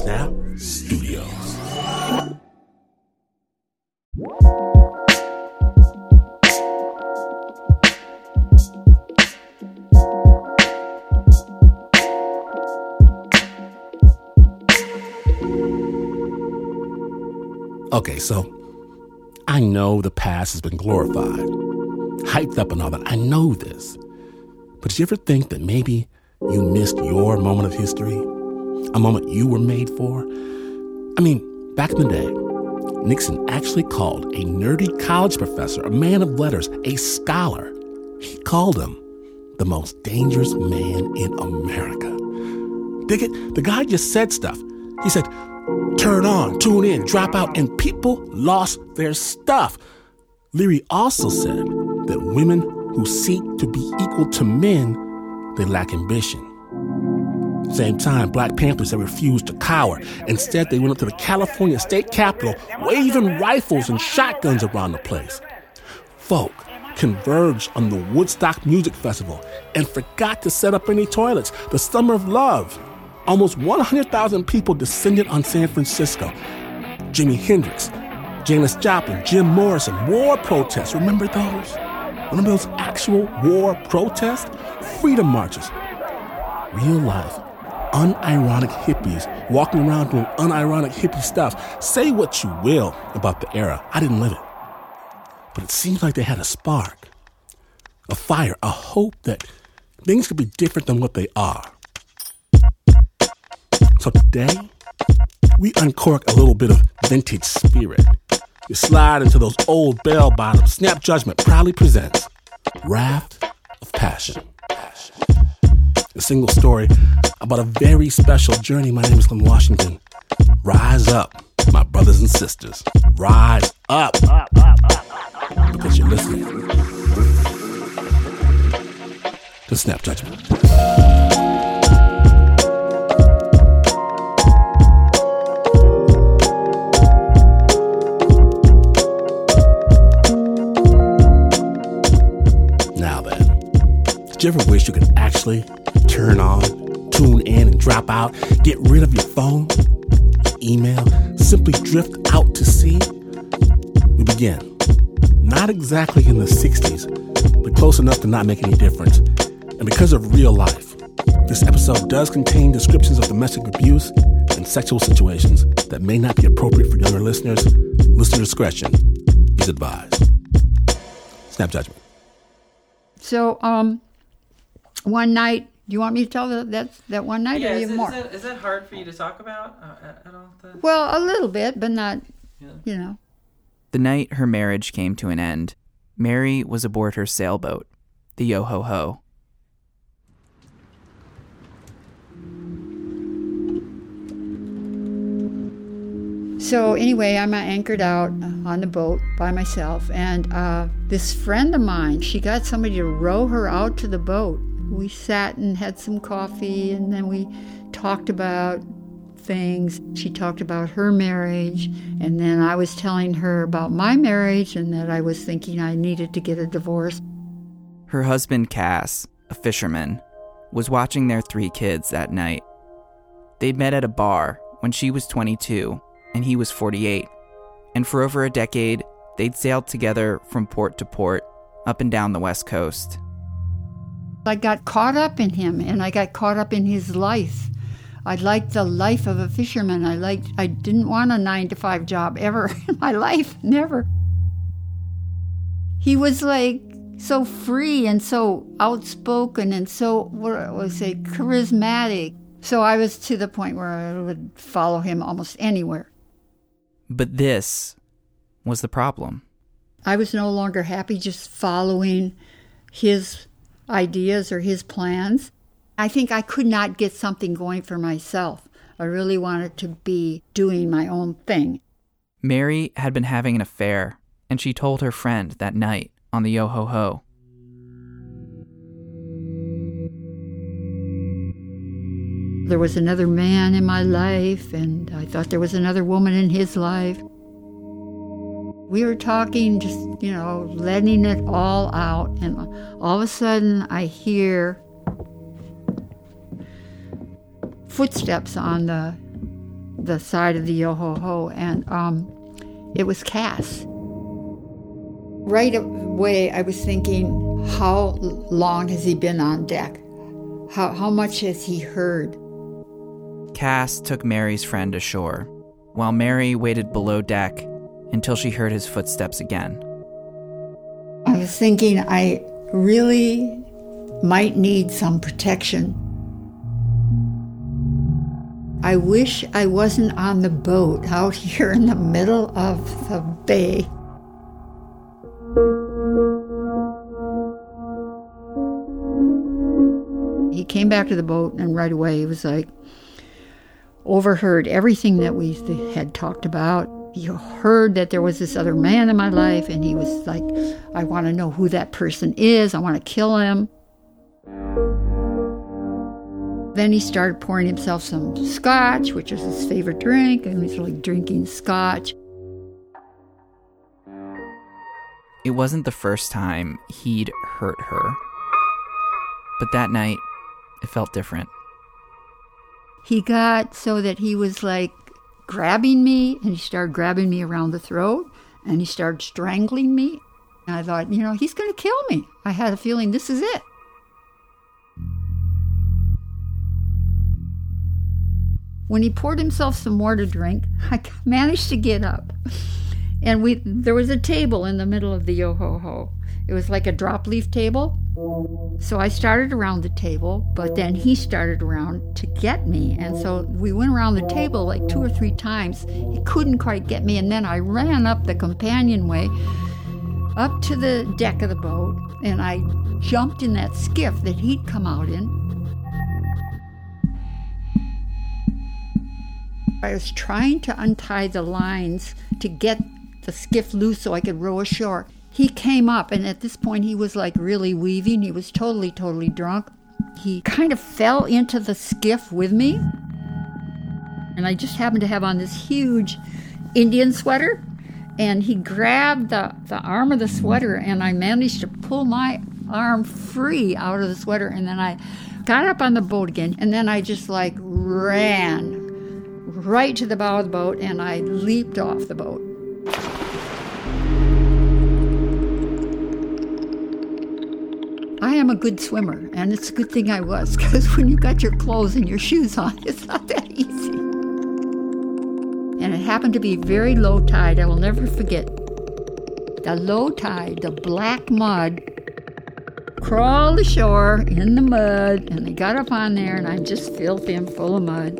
Snap Studios. Okay, so I know the past has been glorified, hyped up and all that. I know this. But did you ever think that maybe you missed your moment of history? A moment you were made for? I mean, back in the day, Nixon actually called a nerdy college professor, a man of letters, a scholar. He called him the most dangerous man in America. Dig it? The guy just said stuff. He said, turn on, tune in, drop out, and people lost their stuff. Leary also said that women who seek to be equal to men, they lack ambition. Same time, Black Panthers, they refused to cower. Instead, they went up to the California state capitol, waving rifles and shotguns around the place. Folk converged on the Woodstock Music Festival and forgot to set up any toilets. The Summer of Love. Almost 100,000 people descended on San Francisco. Jimi Hendrix, Janis Joplin, Jim Morrison, war protests. Remember those? Remember those actual war protests? Freedom marches. Real life, unironic hippies walking around doing unironic hippie stuff. Say what you will about the era. I didn't live it. But it seems like they had a spark, a fire, a hope that things could be different than what they are. So today, we uncork a little bit of vintage spirit. You slide into those old bell bottoms. Snap Judgment proudly presents Raft of Passion. A single story about a very special journey. My name is Glenn Washington. Rise up, my brothers and sisters. Rise up. Because you're listening to Snap Judgment. Did you ever wish you could actually turn on, tune in, and drop out, get rid of your phone, email, simply drift out to sea? We begin, not exactly in the 60s, but close enough to not make any difference. And because of real life, this episode does contain descriptions of domestic abuse and sexual situations that may not be appropriate for younger listeners. Listener discretion is advised. Snap Judgment. So, one night, do you want me to tell that one night, or even more? Is that hard for you to talk about at all? Well, a little bit, but not, you know. The night her marriage came to an end, Mary was aboard her sailboat, the Yo-Ho-Ho. So anyway, I'm anchored out on the boat by myself, and this friend of mine, she got somebody to row her out to the boat. We sat and had some coffee, and then we talked about things. She talked about her marriage, and then I was telling her about my marriage and that I was thinking I needed to get a divorce. Her husband, Cass, a fisherman, was watching their 3 kids that night. They'd met at a bar when she was 22 and he was 48, and for over a decade, they'd sailed together from port to port, up and down the West Coast. I got caught up in him, and I got caught up in his life. I liked the life of a fisherman. I didn't want a 9-to-5 job ever in my life, never. He was like so free and so outspoken and so, charismatic. So I was to the point where I would follow him almost anywhere. But this was the problem. I was no longer happy just following his ideas or his plans. I think I could not get something going for myself. I really wanted to be doing my own thing. Mary had been having an affair, and she told her friend that night on the Yo-Ho-Ho. There was another man in my life, and I thought there was another woman in his life. We were talking, just, letting it all out, and all of a sudden I hear footsteps on the the side of the Yoho-Ho, and it was Cass. Right away, I was thinking, how long has he been on deck? How much has he heard? Cass took Mary's friend ashore, while Mary waited below deck until she heard his footsteps again. I was thinking I really might need some protection. I wish I wasn't on the boat out here in the middle of the bay. He came back to the boat, and right away he was like, overheard everything that we had talked about. He heard that there was this other man in my life, and he was like, I want to know who that person is. I want to kill him. Then he started pouring himself some scotch, which was his favorite drink, and he was like drinking scotch. It wasn't the first time he'd hurt her. But that night, it felt different. He got so that he was like grabbing me, and he started grabbing me around the throat, and he started strangling me. And I thought, he's going to kill me. I had a feeling this is it. When he poured himself some more to drink, I managed to get up. And there was a table in the middle of the Yoho-Ho. It was like a drop leaf table. So I started around the table, but then he started around to get me. And so we went around the table like 2 or 3 times. He couldn't quite get me. And then I ran up the companionway up to the deck of the boat, and I jumped in that skiff that he'd come out in. I was trying to untie the lines to get the skiff loose so I could row ashore. He came up, and at this point he was like really weaving. He was totally drunk. He kind of fell into the skiff with me. And I just happened to have on this huge Indian sweater. And he grabbed the arm of the sweater, and I managed to pull my arm free out of the sweater. And then I got up on the boat again, and then I just like ran right to the bow of the boat, and I leaped off the boat. I am a good swimmer, and it's a good thing I was, because when you got your clothes and your shoes on, it's not that easy. And it happened to be very low tide. I will never forget. The low tide, the black mud, crawled ashore in the mud, and they got up on there, and I'm just filthy and full of mud.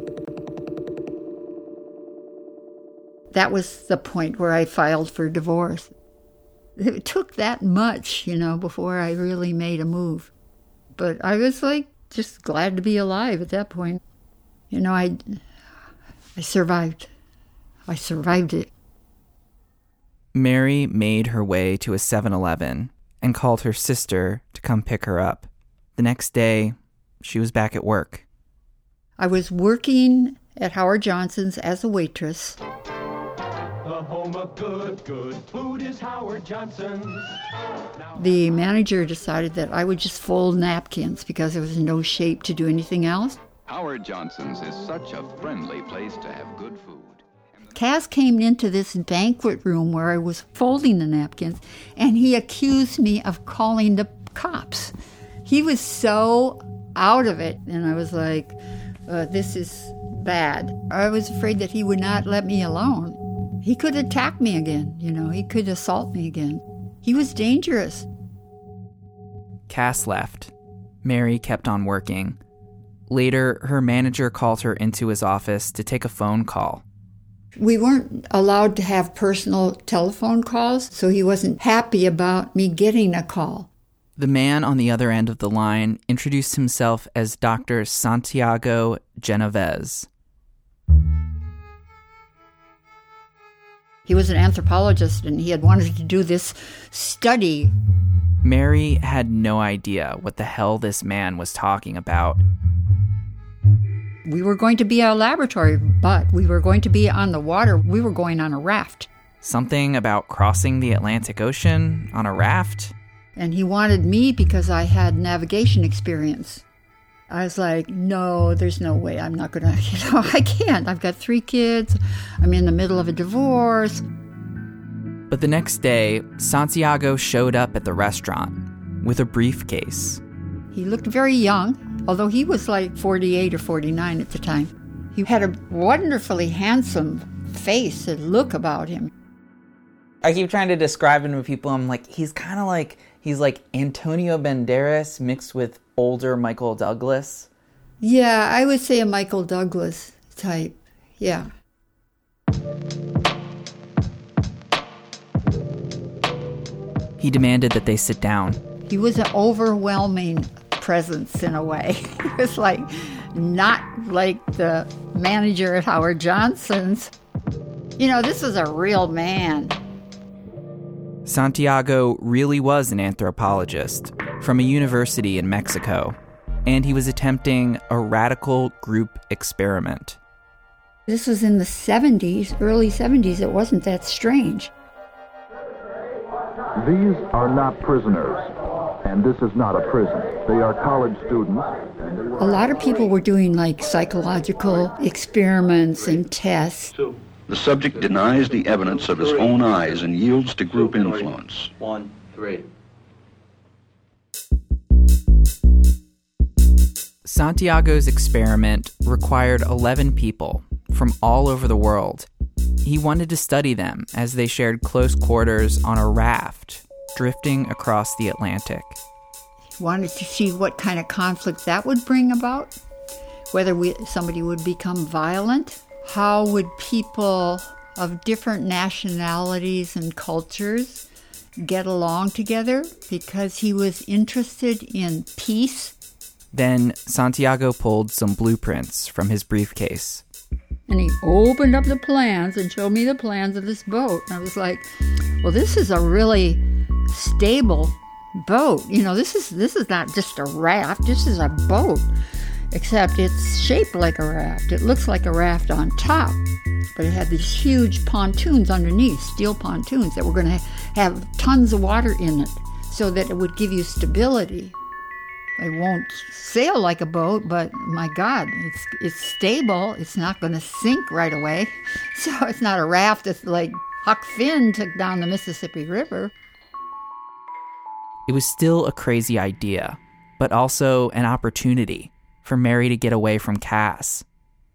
That was the point where I filed for divorce. It took that much, before I really made a move. But I was like just glad to be alive at that point. I survived. I survived it. Mary made her way to a 7-Eleven and called her sister to come pick her up. The next day, she was back at work. I was working at Howard Johnson's as a waitress. The home of good food is Howard Johnson's. The manager decided that I would just fold napkins because there was no shape to do anything else. Howard Johnson's is such a friendly place to have good food. Cass came into this banquet room where I was folding the napkins, and he accused me of calling the cops. He was so out of it, and I was like, this is bad. I was afraid that he would not let me alone. He could attack me again, he could assault me again. He was dangerous. Cass left. Mary kept on working. Later, her manager called her into his office to take a phone call. We weren't allowed to have personal telephone calls, so he wasn't happy about me getting a call. The man on the other end of the line introduced himself as Dr. Santiago Genovez. He was an anthropologist, and he had wanted to do this study. Mary had no idea what the hell this man was talking about. We were going to be a laboratory, but we were going to be on the water. We were going on a raft. Something about crossing the Atlantic Ocean on a raft? And he wanted me because I had navigation experience. I was like, no, there's no way. I'm not going to, I can't. I've got 3 kids. I'm in the middle of a divorce. But the next day, Santiago showed up at the restaurant with a briefcase. He looked very young, although he was like 48 or 49 at the time. He had a wonderfully handsome face and look about him. I keep trying to describe him to people. I'm like, he's like Antonio Banderas mixed with older Michael Douglas. Yeah, I would say a Michael Douglas type, yeah. He demanded that they sit down. He was an overwhelming presence in a way. He was like, not like the manager at Howard Johnson's. You know, this was a real man. Santiago really was an anthropologist from a university in Mexico, and he was attempting a radical group experiment. This was in the 70s, early 70s. It wasn't that strange. These are not prisoners, and this is not a prison. They are college students. A lot of people were doing like psychological experiments and tests. The subject denies the evidence of his own eyes and yields to group influence. 1, 3. Santiago's experiment required 11 people from all over the world. He wanted to study them as they shared close quarters on a raft drifting across the Atlantic. He wanted to see what kind of conflict that would bring about, whether somebody would become violent. How would people of different nationalities and cultures get along together? Because he was interested in peace. Then Santiago pulled some blueprints from his briefcase. And he opened up the plans and showed me the plans of this boat. And I was like, well, this is a really stable boat. You know, this is not just a raft. This is a boat. Except it's shaped like a raft. It looks like a raft on top, but it had these huge pontoons underneath, steel pontoons that were going to have tons of water in it so that it would give you stability. It won't sail like a boat, but my God, it's stable. It's not going to sink right away. So it's not a raft that's like Huck Finn took down the Mississippi River. It was still a crazy idea, but also an opportunity for Mary to get away from Cass.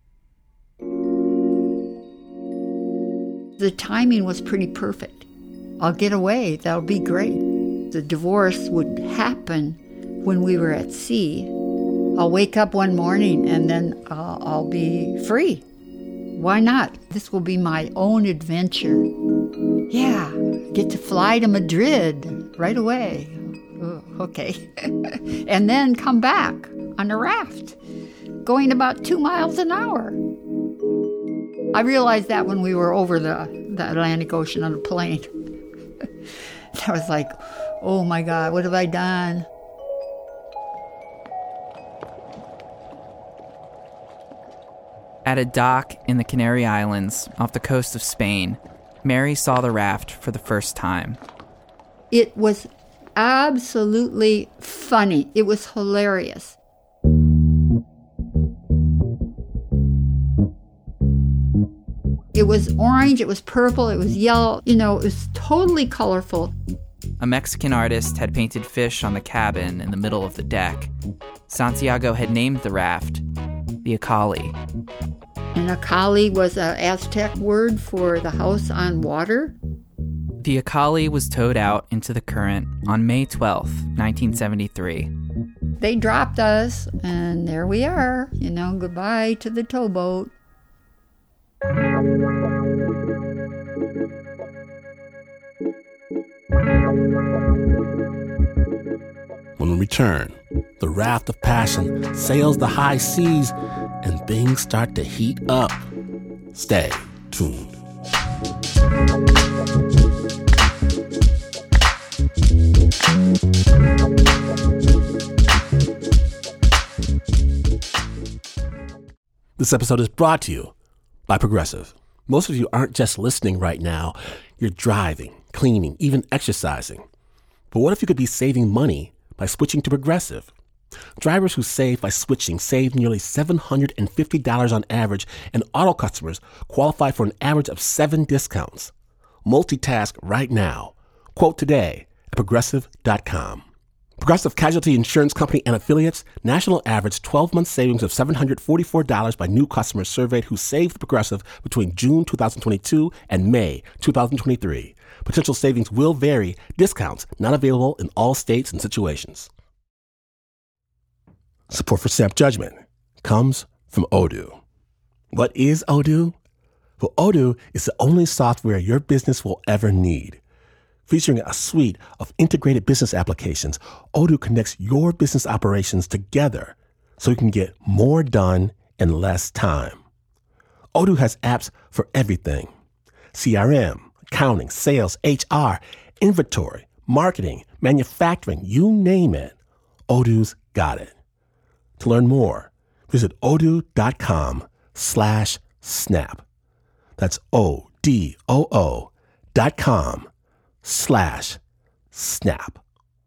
The timing was pretty perfect. I'll get away, that'll be great. The divorce would happen when we were at sea. I'll wake up one morning and then I'll be free. Why not? This will be my own adventure. Yeah, get to fly to Madrid right away. Oh, okay. And then come back on a raft, going about 2 miles an hour. I realized that when we were over the Atlantic Ocean on a plane. I was like, oh my God, what have I done? At a dock in the Canary Islands off the coast of Spain, Mary saw the raft for the first time. It was absolutely funny. It was hilarious. It was orange, it was purple, it was yellow. You know, it was totally colorful. A Mexican artist had painted fish on the cabin in the middle of the deck. Santiago had named the raft the Acali. And Acali was an Aztec word for the house on water. The Acali was towed out into the current on May 12th, 1973. They dropped us, and there we are. You know, goodbye to the towboat. When we return, the raft of passion sails the high seas and things start to heat up. Stay tuned. This episode is brought to you by Progressive. Most of you aren't just listening right now. You're driving, cleaning, even exercising. But what if you could be saving money by switching to Progressive? Drivers who save by switching save nearly $750 on average, and auto customers qualify for an average of 7 discounts. Multitask right now. Quote today at Progressive.com. Progressive Casualty Insurance Company and affiliates, national average 12-month savings of $744 by new customers surveyed who saved Progressive between June 2022 and May 2023. Potential savings will vary. Discounts not available in all states and situations. Support for Snap Judgment comes from Odoo. What is Odoo? Well, Odoo is the only software your business will ever need. Featuring a suite of integrated business applications, Odoo connects your business operations together so you can get more done in less time. Odoo has apps for everything: CRM, accounting, sales, HR, inventory, marketing, manufacturing, you name it. Odoo's got it. To learn more, visit odoo.com/snap. That's ODOO.com/snap.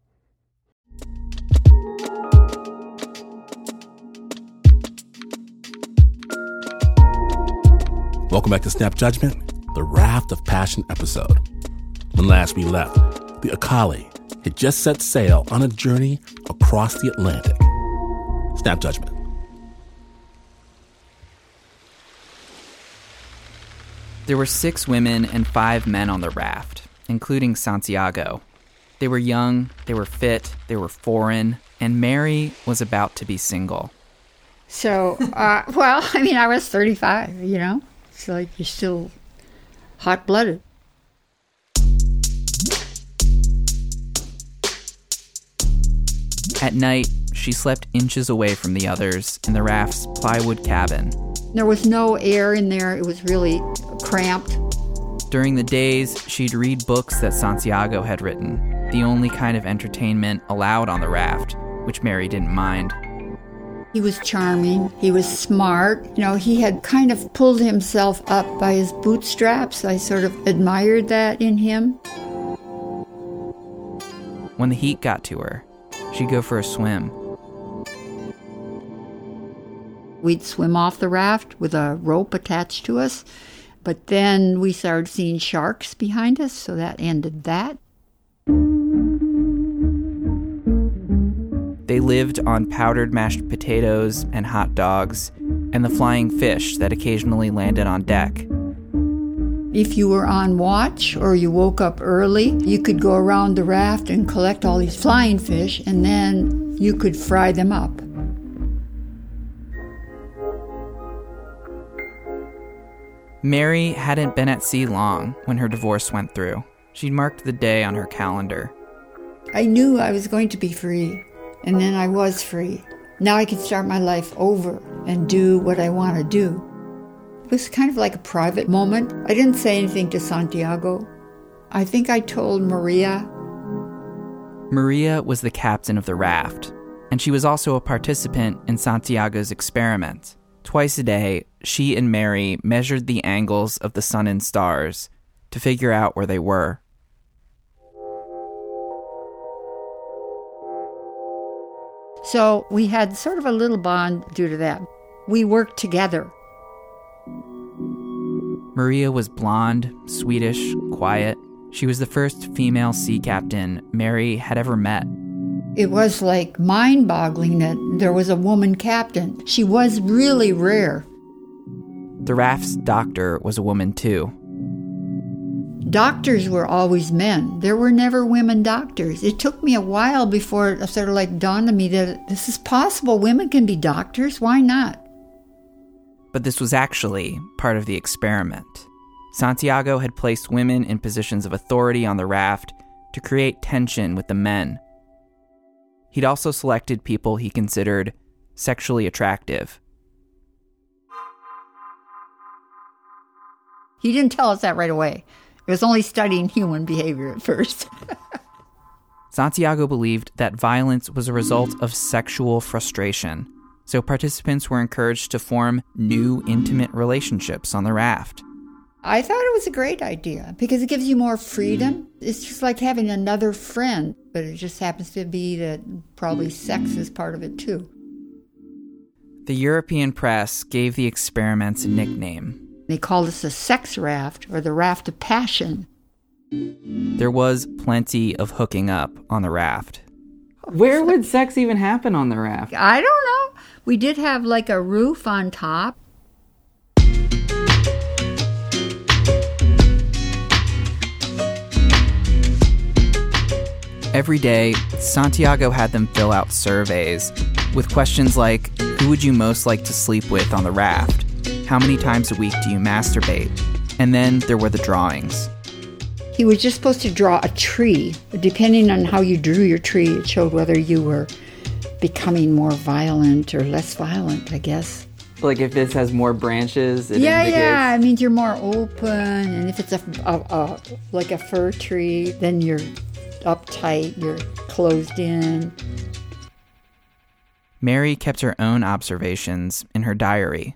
Welcome back to Snap Judgment, the Raft of Passion episode. When last we left, the Akali had just set sail on a journey across the Atlantic. Snap Judgment. There were 6 women and 5 men on the raft, including Santiago. They were young, they were fit, they were foreign, and Mary was about to be single. So, well, I mean, I was 35, you know? It's like you're still hot-blooded. At night, she slept inches away from the others in the raft's plywood cabin. There was no air in there. It was really cramped. During the days, she'd read books that Santiago had written, the only kind of entertainment allowed on the raft, which Mary didn't mind. He was charming. He was smart. You know, he had kind of pulled himself up by his bootstraps. I sort of admired that in him. When the heat got to her, she'd go for a swim. We'd swim off the raft with a rope attached to us, but then we started seeing sharks behind us, so that ended that. They lived on powdered mashed potatoes and hot dogs, and the flying fish that occasionally landed on deck. If you were on watch or you woke up early, you could go around the raft and collect all these flying fish, and then you could fry them up. Mary hadn't been at sea long when her divorce went through. She'd marked the day on her calendar. I knew I was going to be free, and then I was free. Now I could start my life over and do what I want to do. It was kind of like a private moment. I didn't say anything to Santiago. I think I told Maria. Maria was the captain of the raft, and she was also a participant in Santiago's experiment. Twice a day, she and Mary measured the angles of the sun and stars to figure out where they were. So we had sort of a little bond due to that. We worked together. Maria was blonde, Swedish, quiet. She was the first female sea captain Mary had ever met. It was like mind-boggling that there was a woman captain. She was really rare. The raft's doctor was a woman too. Doctors were always men. There were never women doctors. It took me a while before it sort of like dawned on me that this is possible. Women can be doctors. Why not? But this was actually part of the experiment. Santiago had placed women in positions of authority on the raft to create tension with the men. He'd also selected people he considered sexually attractive. He didn't tell us that right away. It was only studying human behavior at first. Santiago believed that violence was a result of sexual frustration, so participants were encouraged to form new intimate relationships on the raft. I thought it was a great idea because it gives you more freedom. It's just like having another friend, but it just happens to be that probably sex is part of it too. The European press gave the experiments a nickname. They called us the sex raft or the raft of passion. There was plenty of hooking up on the raft. Where would sex even happen on the raft? I don't know. We did have like a roof on top. Every day, Santiago had them fill out surveys with questions like, who would you most like to sleep with on the raft? How many times a week do you masturbate? And then there were the drawings. He was just supposed to draw a tree. Depending on how you drew your tree, it showed whether you were becoming more violent or less violent, I guess. Like if this has more branches, it indicates... Yeah, it means you're more open. And if it's like a fir tree, then you're uptight, you're closed in. Mary kept her own observations in her diary.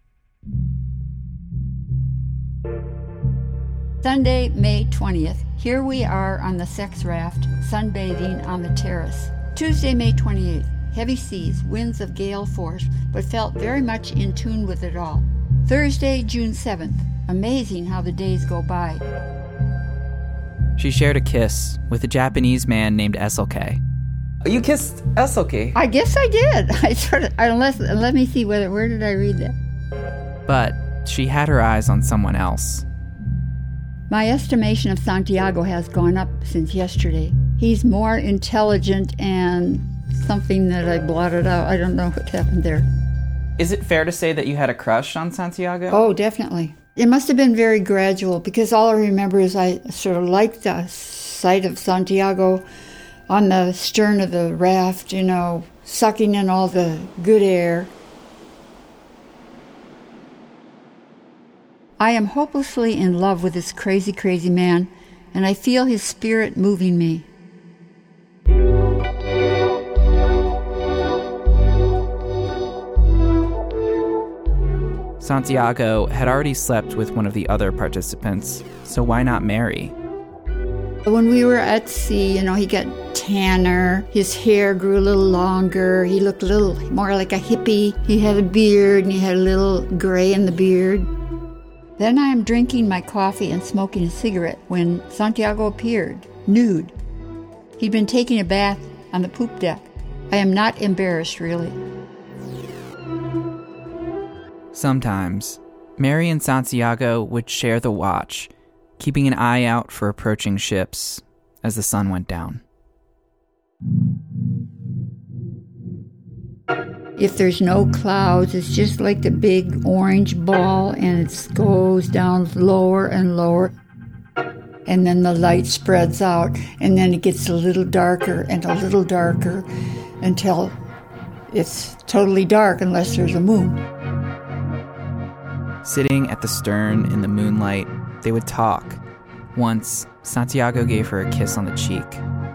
Sunday, May 20th. Here we are on the sex raft, sunbathing on the terrace. Tuesday, May 28th. Heavy seas, winds of gale force, but felt very much in tune with it all. Thursday, June 7th. Amazing how the days go by. She shared a kiss with a Japanese man named Eselke. You kissed Eselke? I guess I did. Let me see, where did I read that? But she had her eyes on someone else. My estimation of Santiago has gone up since yesterday. He's more intelligent and something that I blotted out. I don't know what happened there. Is it fair to say that you had a crush on Santiago? Oh, definitely. It must have been very gradual because all I remember is I sort of liked the sight of Santiago on the stern of the raft, sucking in all the good air. I am hopelessly in love with this crazy, crazy man, and I feel his spirit moving me. Santiago had already slept with one of the other participants, so why not Mary? When we were at sea, he got tanner. His hair grew a little longer. He looked a little more like a hippie. He had a beard, and he had a little gray in the beard. Then I am drinking my coffee and smoking a cigarette when Santiago appeared, nude. He'd been taking a bath on the poop deck. I am not embarrassed, really. Sometimes, Mary and Santiago would share the watch, keeping an eye out for approaching ships as the sun went down. If there's no clouds, it's just like the big orange ball, and it goes down lower and lower. And then the light spreads out, and then it gets a little darker and a little darker until it's totally dark unless there's a moon. Sitting at the stern in the moonlight, they would talk. Once, Santiago gave her a kiss on the cheek.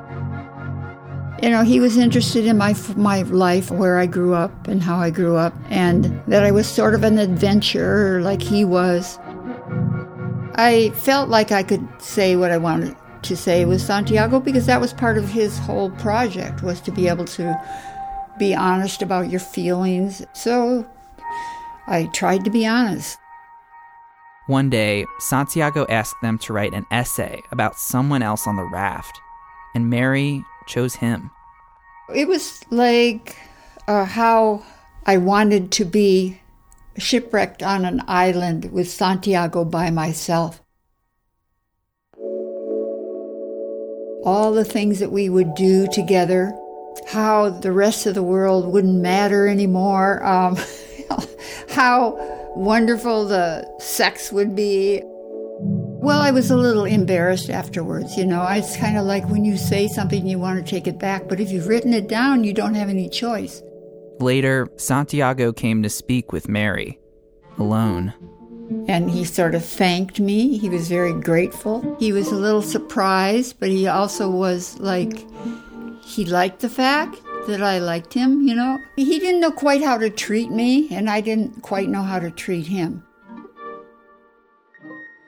He was interested in my life, where I grew up and how I grew up, and that I was sort of an adventurer like he was. I felt like I could say what I wanted to say with Santiago because that was part of his whole project, was to be able to be honest about your feelings. So I tried to be honest. One day, Santiago asked them to write an essay about someone else on the raft, and Mary chose him. It was like how I wanted to be shipwrecked on an island with Santiago by myself. All the things that we would do together, how the rest of the world wouldn't matter anymore, how wonderful the sex would be. Well, I was a little embarrassed afterwards, It's kind of like when you say something, you want to take it back, but if you've written it down, you don't have any choice. Later, Santiago came to speak with Mary, alone. And he sort of thanked me. He was very grateful. He was a little surprised, but he also was like, he liked the fact that I liked him, He didn't know quite how to treat me, and I didn't quite know how to treat him.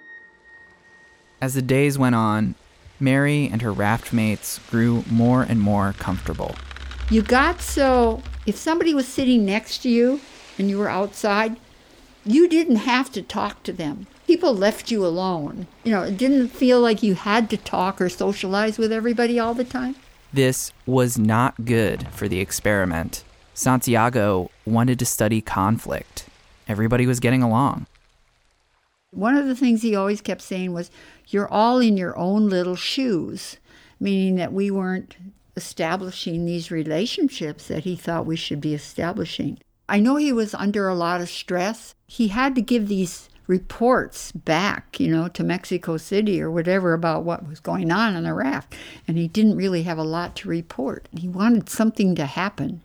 As the days went on, Mary and her raft mates grew more and more comfortable. You got so, if somebody was sitting next to you and you were outside, you didn't have to talk to them. People left you alone. It didn't feel like you had to talk or socialize with everybody all the time. This was not good for the experiment. Santiago wanted to study conflict. Everybody was getting along. One of the things he always kept saying was, you're all in your own little shoes, meaning that we weren't establishing these relationships that he thought we should be establishing. I know he was under a lot of stress. He had to give these reports back, to Mexico City or whatever about what was going on the raft. And he didn't really have a lot to report. He wanted something to happen.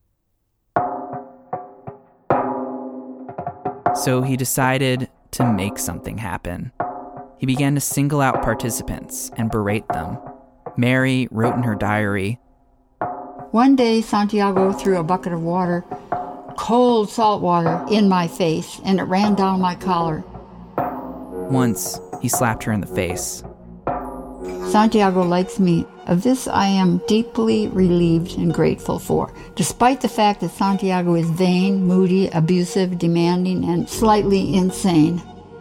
So he decided to make something happen. He began to single out participants and berate them. Mary wrote in her diary, "One day, Santiago threw a bucket of water, cold salt water, in my face, and it ran down my collar. Once, he slapped her in the face. Santiago likes me. Of this I am deeply relieved and grateful for, despite the fact that Santiago is vain, moody, abusive, demanding, and slightly insane."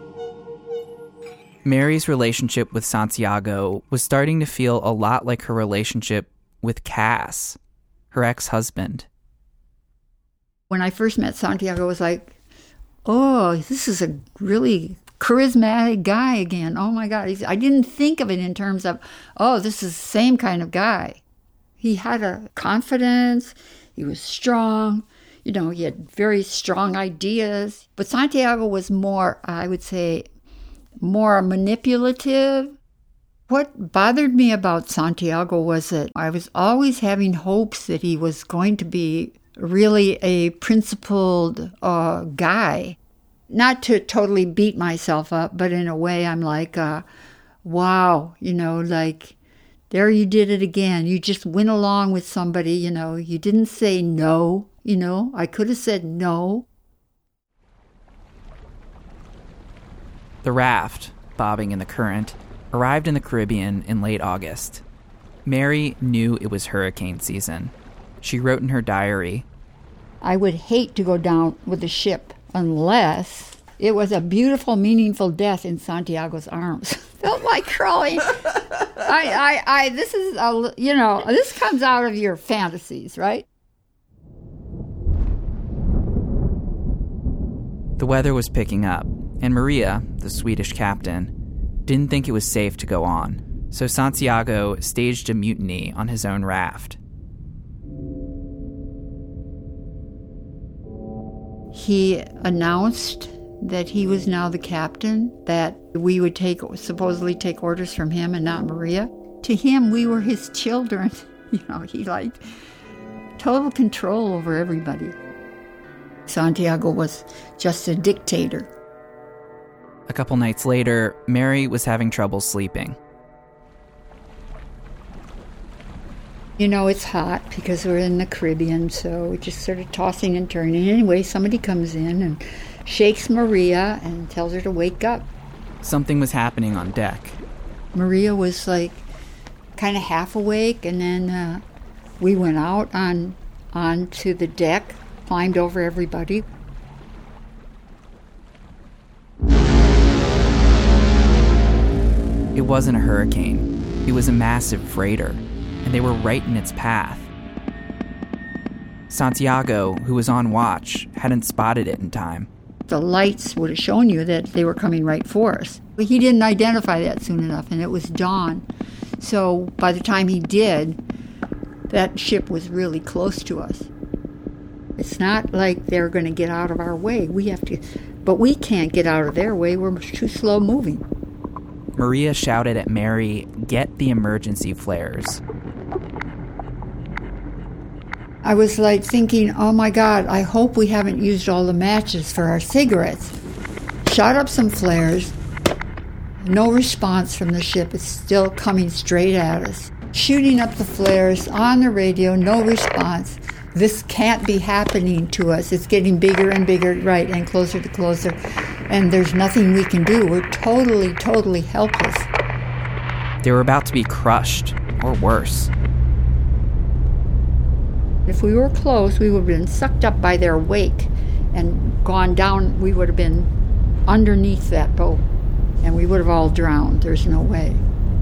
Mary's relationship with Santiago was starting to feel a lot like her relationship with Cass, her ex-husband. When I first met Santiago, I was like, oh, this is a really charismatic guy again. Oh my God. I didn't think of it in terms of, oh, this is the same kind of guy. He had a confidence. He was strong. He had very strong ideas. But Santiago was more, I would say, more manipulative. What bothered me about Santiago was that I was always having hopes that he was going to be really a principled guy. Not to totally beat myself up, but in a way I'm like, wow, there you did it again. You just went along with somebody, you didn't say no, I could have said no. The raft, bobbing in the current, arrived in the Caribbean in late August. Mary knew it was hurricane season. She wrote in her diary, "I would hate to go down with the ship unless it was a beautiful, meaningful death in Santiago's arms." Felt like crawling. This is, this comes out of your fantasies, right? The weather was picking up, and Maria, the Swedish captain, didn't think it was safe to go on, so Santiago staged a mutiny on his own raft. He announced that he was now the captain, that we would supposedly take orders from him and not Maria. To him, we were his children. He liked total control over everybody. Santiago was just a dictator. A couple nights later, Mary was having trouble sleeping. It's hot because we're in the Caribbean, so we're just sort of tossing and turning. Anyway, somebody comes in and shakes Maria and tells her to wake up. Something was happening on deck. Maria was kind of half awake, and then we went out onto the deck, climbed over everybody. It wasn't a hurricane. It was a massive freighter, and they were right in its path. Santiago, who was on watch, hadn't spotted it in time. The lights would have shown you that they were coming right for us. But he didn't identify that soon enough, and it was dawn. So by the time he did, that ship was really close to us. It's not like they're going to get out of our way. But we can't get out of their way. We're too slow moving. Maria shouted at Mary, "Get the emergency flares." I was thinking, oh my God, I hope we haven't used all the matches for our cigarettes. Shot up some flares. No response from the ship. It's still coming straight at us. Shooting up the flares on the radio, no response. This can't be happening to us. It's getting bigger and bigger, right, and closer to closer. And there's nothing we can do. We're totally, totally helpless. They were about to be crushed, or worse. If we were close, we would have been sucked up by their wake and gone down. We would have been underneath that boat, and we would have all drowned. There's no way.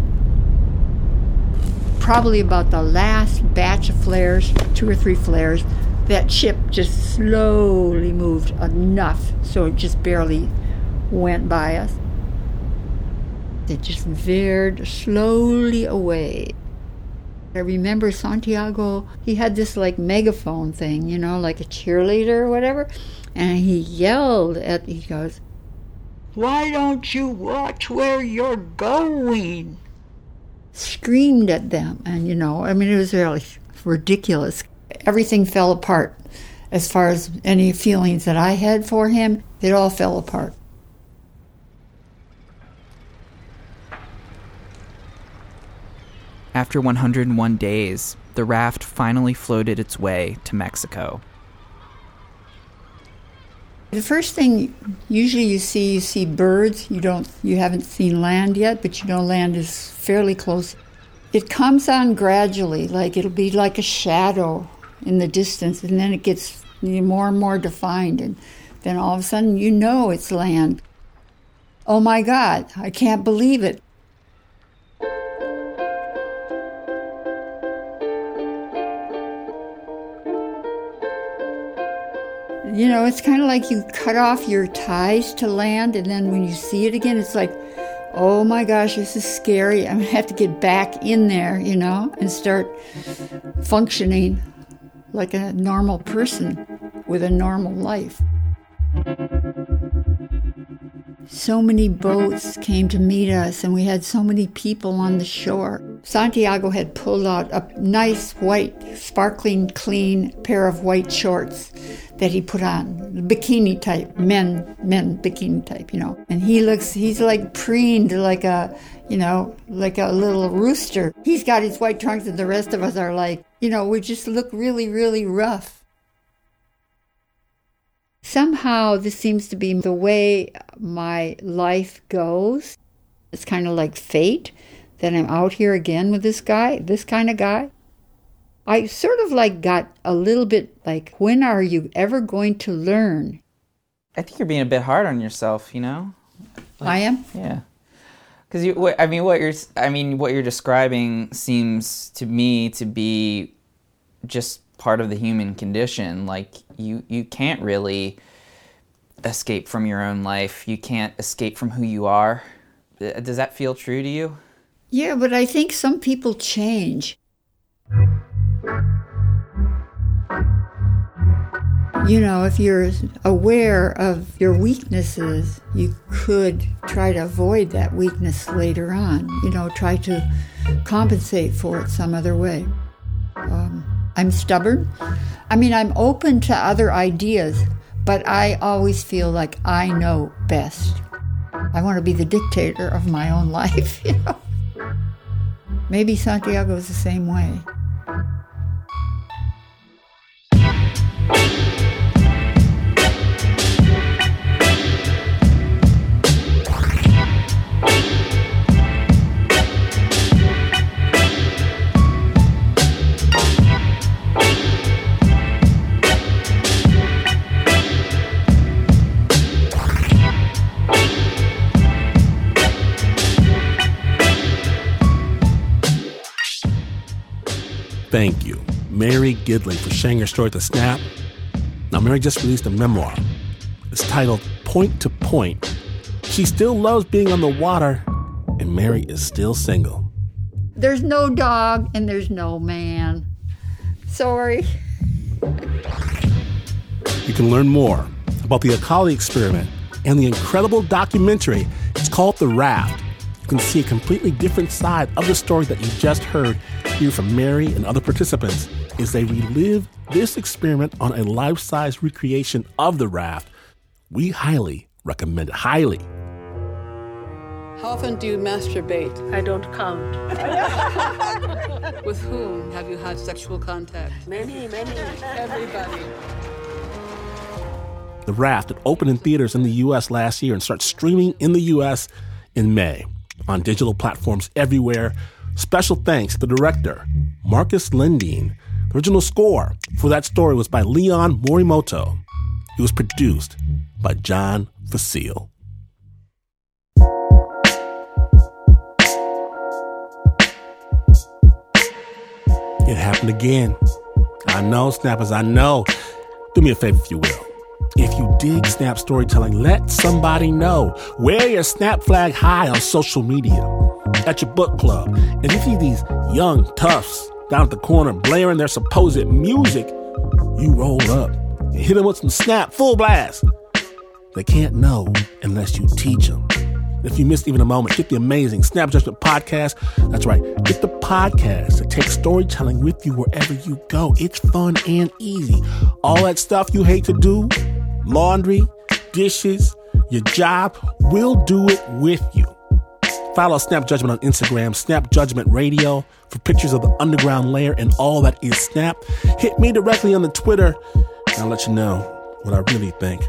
Probably about the last batch of flares, 2 or 3 flares, that ship just slowly moved enough so it just barely went by us. It just veered slowly away. I remember Santiago, he had this like megaphone thing, you know, like a cheerleader or whatever, and he yelled he goes, "Why don't you watch where you're going?" Screamed at them, and you know, I mean, it was really ridiculous. Everything fell apart. As far as any feelings that I had for him, it all fell apart. After 101 days, the raft finally floated its way to Mexico. The first thing usually you see birds. You haven't seen land yet, but you know land is fairly close. It comes on gradually, like it'll be like a shadow in the distance, and then it gets more and more defined, and then all of a sudden you know it's land. Oh my God, I can't believe it. You know, it's kind of like you cut off your ties to land, and then when you see it again, it's like, oh my gosh, this is scary. I'm going to have to get back in there, you know, and start functioning like a normal person with a normal life. So many boats came to meet us, and we had so many people on the shore. Santiago had pulled out a nice white, sparkling clean pair of white shorts that he put on, bikini type, men bikini type, you know. And he's like preened like a little rooster. He's got his white trunks, and the rest of us are like, you know, we just look really, really rough. Somehow this seems to be the way my life goes. It's kind of like fate that I'm out here again with this kind of guy. I sort of like got a little bit like, when are you ever going to learn? I think you're being a bit hard on yourself, you know? I am? Yeah. Because what you're describing seems to me to be just part of the human condition. Like you can't really escape from your own life. You can't escape from who you are. Does that feel true to you? Yeah, but I think some people change. You know, if you're aware of your weaknesses, you could try to avoid that weakness later on. You know, try to compensate for it some other way. I'm stubborn. I mean, I'm open to other ideas, but I always feel like I know best. I want to be the dictator of my own life, you know. Maybe Santiago is the same way. Thank you, Mary Gidley, for sharing your story to Snap. Now, Mary just released a memoir. It's titled Point to Point. She still loves being on the water, and Mary is still single. There's no dog, and there's no man. Sorry. You can learn more about the ecology experiment and the incredible documentary. It's called The Raft. You can see a completely different side of the story that you just heard here from Mary and other participants as they relive this experiment on a life-size recreation of the raft. We highly recommend it. Highly. How often do you masturbate? I don't count. With whom have you had sexual contact? Many. Everybody. The Raft, it opened in theaters in the U.S. last year and starts streaming in the U.S. in May. on digital platforms everywhere. Special thanks to the director, Marcus Lindeen. The original score for that story was by Leon Morimoto. It was produced by John Facile. It happened again. I know, Snappers, I know. Do me a favor, if you will. If you dig Snap storytelling, let somebody know. Wear your Snap flag high on social media, at your book club. And if you see these young toughs down at the corner blaring their supposed music, you roll up and hit them with some Snap full blast. They can't know unless you teach them. If you missed even a moment, get the amazing Snap Judgment podcast. That's right, get the podcast to take storytelling with you wherever you go. It's fun and easy. All that stuff you hate to do, laundry, dishes, your job, we'll do it with you. Follow Snap Judgment on Instagram, Snap Judgment Radio, for pictures of the underground layer and all that is Snap. Hit me directly on the Twitter, and I'll let you know what I really think.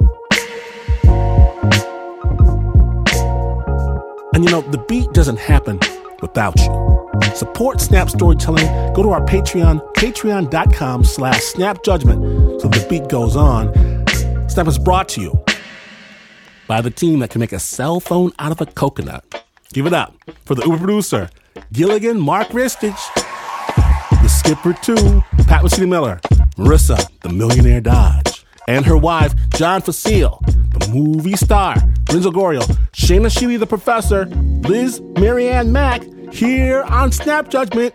And you know, the beat doesn't happen without you. Support Snap Storytelling. Go to our Patreon, patreon.com/snapjudgment, so the beat goes on. Snap is brought to you by the team that can make a cell phone out of a coconut. Give it up for the Uber producer, Gilligan Mark Ristich, the skipper too, Pat Mesiti-Miller, Marissa, the millionaire Dodge, and her wife, John Facile, the movie star, Renzo Gorio, Shayna Sheely, the professor, Liz Marianne Mack, here on Snap Judgment.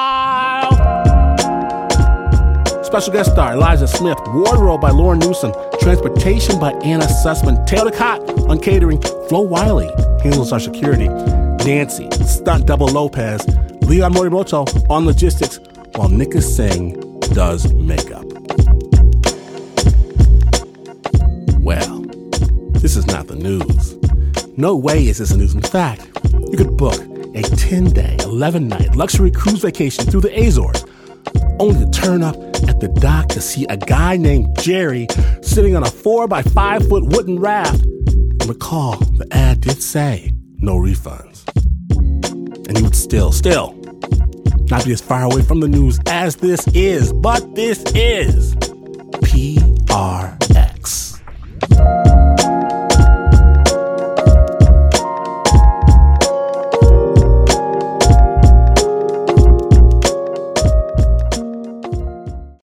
Special guest star, Eliza Smith, wardrobe by Lauren Newsom, transportation by Anna Sussman, Taylor Cott on catering, Flo Wiley handles our security, Nancy, stunt double Lopez, Leon Morimoto on logistics, while Nika Singh does makeup. Well, this is not the news. No way is this the news. In fact, you could book a 10-day, 11-night luxury cruise vacation through the Azores, only to turn up at the dock to see a guy named Jerry sitting on a 4x5-foot wooden raft. And recall, the ad did say no refunds. And you would still not be as far away from the news as this is. But this is PRX.